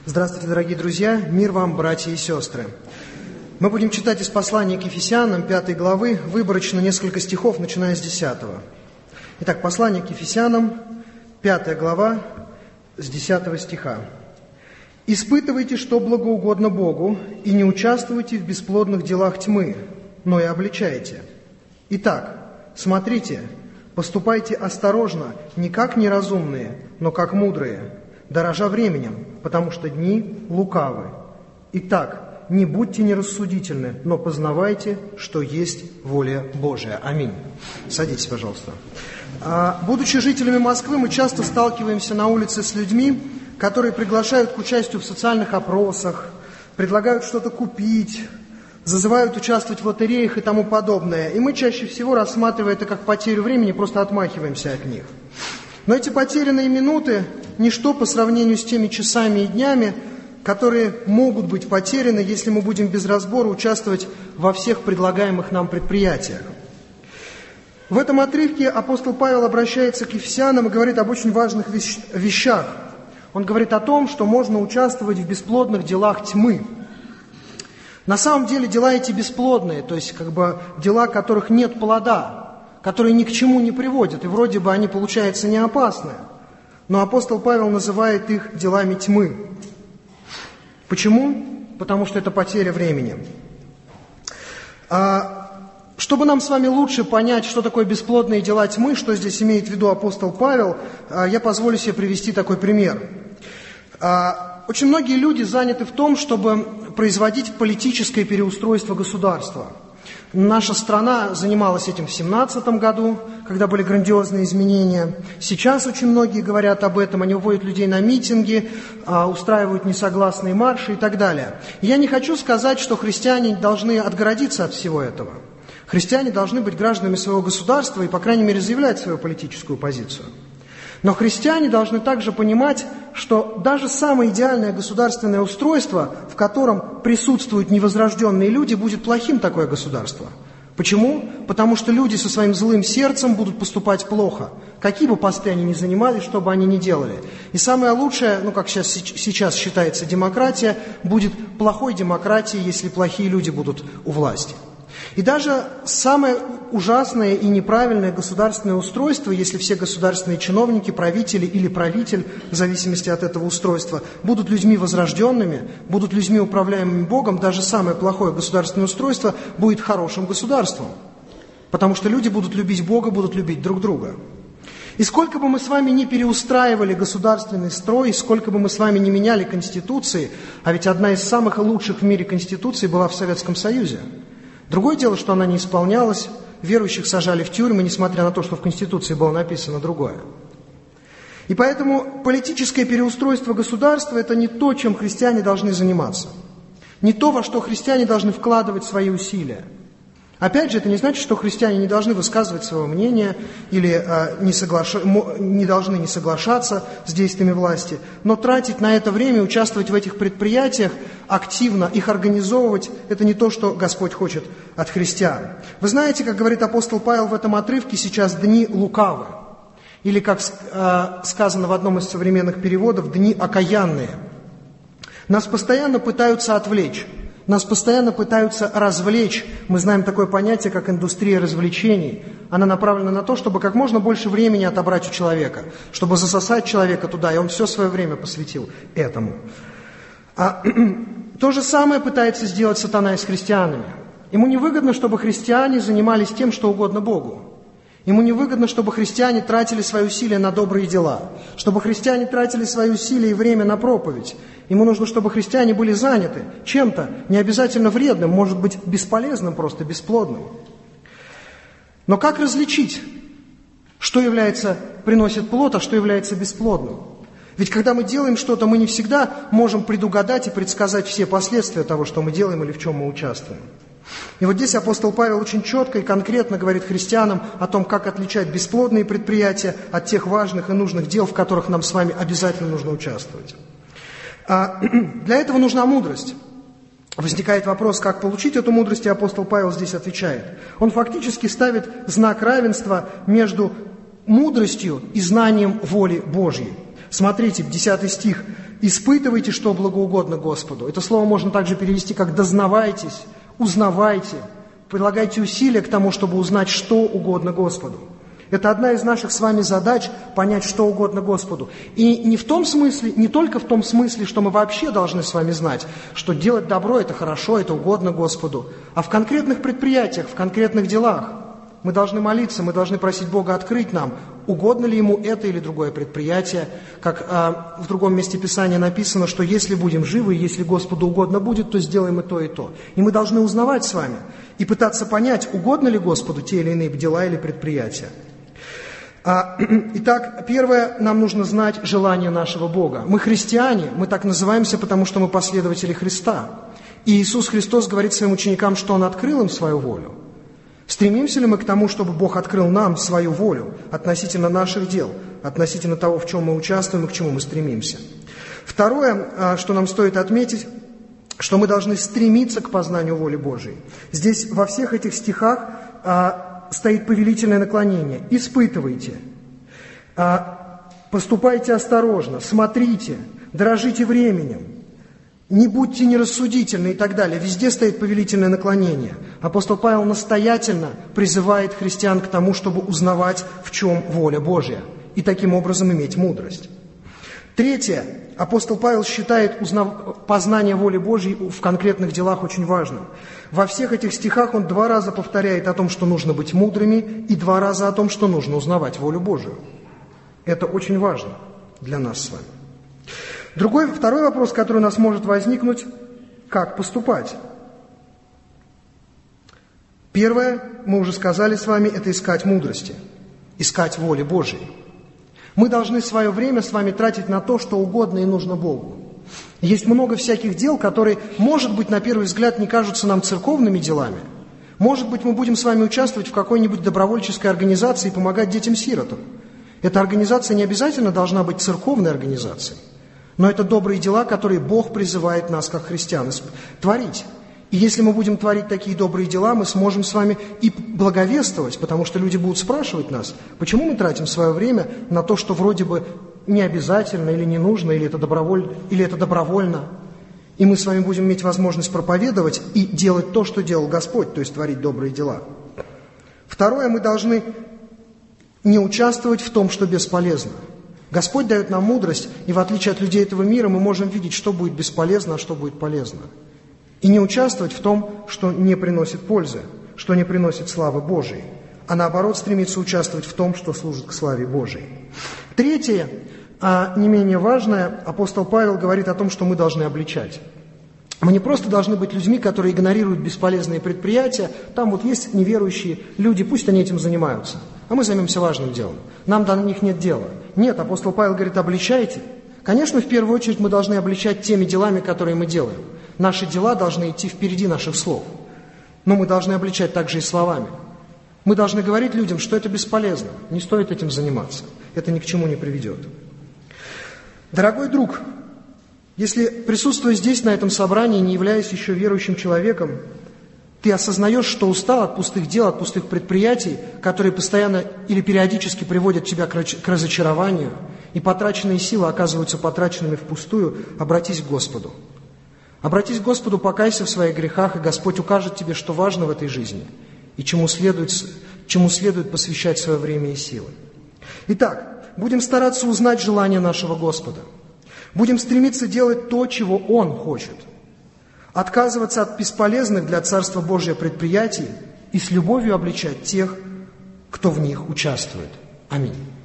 Здравствуйте, дорогие друзья! Мир вам, братья и сестры! Мы будем читать из послания к Ефесянам, 5 главы, выборочно несколько стихов, начиная с 10. Итак, послание к Ефесянам, 5 глава, с 10 стиха. «Испытывайте, что благоугодно Богу, и не участвуйте в бесплодных делах тьмы, но и обличайте. Итак, смотрите, поступайте осторожно, не как неразумные, но как мудрые, дорожа временем, потому что дни лукавы. Итак, не будьте нерассудительны, но познавайте, что есть воля Божия». Аминь. Садитесь, пожалуйста. Будучи жителями Москвы, мы часто сталкиваемся на улице с людьми, которые приглашают к участию в социальных опросах, предлагают что-то купить, зазывают участвовать в лотереях и тому подобное. И мы чаще всего, рассматривая это как потерю времени, просто отмахиваемся от них. Но эти потерянные минуты – ничто по сравнению с теми часами и днями, которые могут быть потеряны, если мы будем без разбора участвовать во всех предлагаемых нам предприятиях. В этом отрывке апостол Павел обращается к Ефесянам и говорит об очень важных вещах. Он говорит о том, что можно участвовать в бесплодных делах тьмы. На самом деле дела эти бесплодные, то есть дела, которых нет плода, которые ни к чему не приводят, и вроде бы они, получается, не опасны. Но апостол Павел называет их делами тьмы. Почему? Потому что это потеря времени. Чтобы нам с вами лучше понять, что такое бесплодные дела тьмы, что здесь имеет в виду апостол Павел, я позволю себе привести такой пример. Очень многие люди заняты в том, чтобы производить политическое переустройство государства. Наша страна занималась этим в 2017 году, когда были грандиозные изменения. Сейчас очень многие говорят об этом, они уводят людей на митинги, устраивают несогласные марши и так далее. Я не хочу сказать, что христиане должны отгородиться от всего этого. Христиане должны быть гражданами своего государства и, по крайней мере, заявлять свою политическую позицию. Но христиане должны также понимать, что даже самое идеальное государственное устройство, в котором присутствуют невозрожденные люди, будет плохим такое государство. Почему? Потому что люди со своим злым сердцем будут поступать плохо. Какие бы посты они ни занимали, что бы они ни делали. И самое лучшее, как сейчас считается, демократия, будет плохой демократией, если плохие люди будут у власти. И даже самое ужасное и неправильное государственное устройство, если все государственные чиновники, правители или правитель, в зависимости от этого устройства, будут людьми возрожденными, будут людьми, управляемыми Богом, даже самое плохое государственное устройство будет хорошим государством. Потому что люди будут любить Бога, будут любить друг друга. И сколько бы мы с вами ни переустраивали государственный строй, сколько бы мы с вами ни меняли конституции, а ведь одна из самых лучших в мире конституций была в Советском Союзе. Другое дело, что она не исполнялась, верующих сажали в тюрьмы, несмотря на то, что в Конституции было написано другое. И поэтому политическое переустройство государства – это не то, чем христиане должны заниматься. Не то, во что христиане должны вкладывать свои усилия. Опять же, это не значит, что христиане не должны высказывать свое мнение или не должны не соглашаться с действиями власти, но тратить на это время, участвовать в этих предприятиях активно, их организовывать – это не то, что Господь хочет от христиан. Вы знаете, как говорит апостол Павел в этом отрывке, сейчас дни лукавы, или, как сказано в одном из современных переводов, дни окаянные. Нас постоянно пытаются отвлечь. Нас постоянно пытаются развлечь. Мы знаем такое понятие, как индустрия развлечений. Она направлена на то, чтобы как можно больше времени отобрать у человека, чтобы засосать человека туда, и он все свое время посвятил этому. То же самое пытается сделать сатана и с христианами. Ему невыгодно, чтобы христиане занимались тем, что угодно Богу. Ему невыгодно, чтобы христиане тратили свои усилия на добрые дела, чтобы христиане тратили свои усилия и время на проповедь. Ему нужно, чтобы христиане были заняты чем-то, не обязательно вредным, может быть, бесполезным, просто бесплодным. Но как различить, что приносит плод, а что является бесплодным? Ведь когда мы делаем что-то, мы не всегда можем предугадать и предсказать все последствия того, что мы делаем или в чем мы участвуем. И вот здесь апостол Павел очень четко и конкретно говорит христианам о том, как отличать бесплодные предприятия от тех важных и нужных дел, в которых нам с вами обязательно нужно участвовать. Для этого нужна мудрость. Возникает вопрос, как получить эту мудрость, и апостол Павел здесь отвечает. Он фактически ставит знак равенства между мудростью и знанием воли Божьей. Смотрите, 10 стих. «Испытывайте, что благоугодно Господу». Это слово можно также перевести как «дознавайтесь», «узнавайте», «прилагайте усилия к тому, чтобы узнать, что угодно Господу». Это одна из наших с вами задач – понять, что угодно Господу. И не только в том смысле, что мы вообще должны с вами знать, что делать добро – это хорошо, это угодно Господу, а в конкретных предприятиях, в конкретных делах. Мы должны молиться, мы должны просить Бога открыть нам, угодно ли Ему это или другое предприятие. Как в другом месте Писания написано, что если будем живы, если Господу угодно будет, то сделаем и то, и то. И мы должны узнавать с вами и пытаться понять, угодно ли Господу те или иные дела или предприятия. Итак, первое, нам нужно знать желание нашего Бога. Мы христиане, мы так называемся, потому что мы последователи Христа. И Иисус Христос говорит своим ученикам, что Он открыл им свою волю. Стремимся ли мы к тому, чтобы Бог открыл нам свою волю относительно наших дел, относительно того, в чем мы участвуем и к чему мы стремимся? Второе, что нам стоит отметить, что мы должны стремиться к познанию воли Божией. Здесь во всех этих стихах стоит повелительное наклонение. Испытывайте, поступайте осторожно, смотрите, дорожите временем, не будьте нерассудительны и так далее. Везде стоит повелительное наклонение. Апостол Павел настоятельно призывает христиан к тому, чтобы узнавать, в чем воля Божья, и таким образом иметь мудрость. Третье. Апостол Павел считает познание воли Божьей в конкретных делах очень важным. Во всех этих стихах он 2 раза повторяет о том, что нужно быть мудрыми, и 2 раза о том, что нужно узнавать волю Божию. Это очень важно для нас с вами. Второй вопрос, который у нас может возникнуть, как поступать? Первое, мы уже сказали с вами, это искать мудрости, искать воли Божией. Мы должны свое время с вами тратить на то, что угодно и нужно Богу. Есть много всяких дел, которые, может быть, на первый взгляд не кажутся нам церковными делами. Может быть, мы будем с вами участвовать в какой-нибудь добровольческой организации и помогать детям-сиротам. Эта организация не обязательно должна быть церковной организацией. Но это добрые дела, которые Бог призывает нас, как христиан, творить. И если мы будем творить такие добрые дела, мы сможем с вами и благовествовать, потому что люди будут спрашивать нас, почему мы тратим свое время на то, что вроде бы не обязательно или не нужно, или это добровольно. И мы с вами будем иметь возможность проповедовать и делать то, что делал Господь, то есть творить добрые дела. Второе, мы должны не участвовать в том, что бесполезно. Господь дает нам мудрость, и в отличие от людей этого мира мы можем видеть, что будет бесполезно, а что будет полезно. И не участвовать в том, что не приносит пользы, что не приносит славы Божией, а наоборот стремиться участвовать в том, что служит к славе Божией. Третье, не менее важное, апостол Павел говорит о том, что мы должны обличать. Мы не просто должны быть людьми, которые игнорируют бесполезные предприятия. Там вот есть неверующие люди, пусть они этим занимаются. А мы займемся важным делом. Нам до них нет дела. Нет, апостол Павел говорит, обличайте. Конечно, в первую очередь мы должны обличать теми делами, которые мы делаем. Наши дела должны идти впереди наших слов. Но мы должны обличать также и словами. Мы должны говорить людям, что это бесполезно. Не стоит этим заниматься. Это ни к чему не приведет. Дорогой друг, если, присутствуя здесь, на этом собрании, не являясь еще верующим человеком, ты осознаешь, что устал от пустых дел, от пустых предприятий, которые постоянно или периодически приводят тебя к разочарованию, и потраченные силы оказываются потраченными впустую, обратись к Господу. Обратись к Господу, покайся в своих грехах, и Господь укажет тебе, что важно в этой жизни, и чему следует посвящать свое время и силы. Итак, будем стараться узнать желание нашего Господа. Будем стремиться делать то, чего Он хочет. Отказываться от бесполезных для Царства Божия предприятий и с любовью обличать тех, кто в них участвует. Аминь.